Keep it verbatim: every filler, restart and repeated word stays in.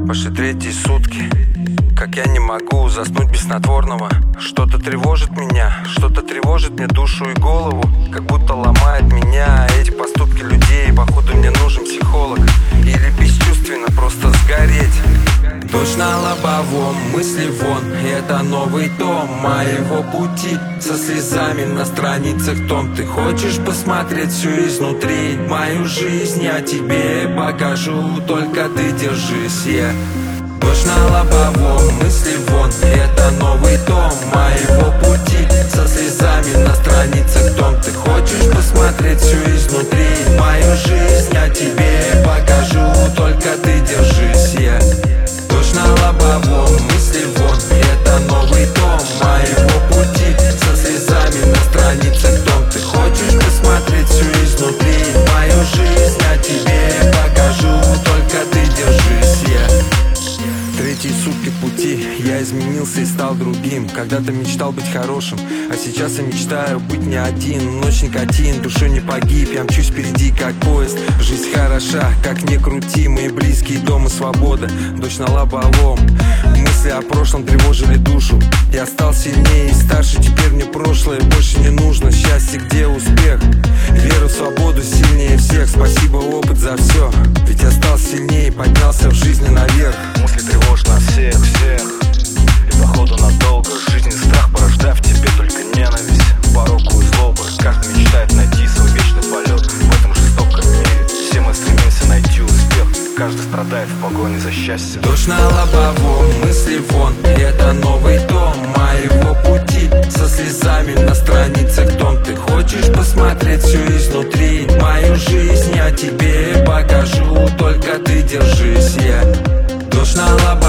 Пошли третьи сутки, как я не могу заснуть без снотворного. Что-то тревожит меня, что-то тревожит мне душу и голову, как будто ломает меня эти поступки людей. Походу мне нужен психолог или бесчувственно просто сгореть. Дождь на лобовом, мысли вон, это новый том моего пути. Со слезами на страницах том. Ты хочешь посмотреть все изнутри, мою жизнь я тебе покажу, только ты держись, yeah. Дождь на лобовом, мысли вон, это новый том моего пути. Со слезами на страницах том. Ты хочешь посмотреть все изнутри, мою жизнь я тебе покажу, только ты держись, yeah. Дождь на лобовом, мысли вон, это новый том моего пути. Со слезами на страницах том. Ты хочешь посмотреть все изнутри, мою жизнь я тебе покажу, только ты держись, yeah. Третьи сутки пути, я изменился и стал другим. Когда-то мечтал быть хорошим, а сейчас я мечтаю быть не один. Ночь никотин, душой не погиб, я мчусь впереди как поезд. Жизнь хороша, как ни крути, мои близкие, дом и свобода. Дождь на лобовом, мысли о прошлом тревожили душу. Я стал сильнее и старше, теперь мне прошлое больше не нужно. Счастье, где успех, веру в свободу сильнее всех. Спасибо, опыт, за все, ведь я стал сильнее и поднялся в жизни наверх. Мысли тревожат нас всех, всех, и походу надолго. Жизнь и страх порождают в тебе только ненависть, пороку и злобу. Каждый мечтает найти свой вечный полет в этом жестоком мире. Все мы стремимся найти успех, каждый страдает в погоне за счастьем. Дождь на лобовом, мысли вон, это новый том моего пути. Со слезами на страницах том. Ты хочешь посмотреть все изнутри, мою жизнь я тебе покажу, только ты держись, yeah. Дождь на лобовом.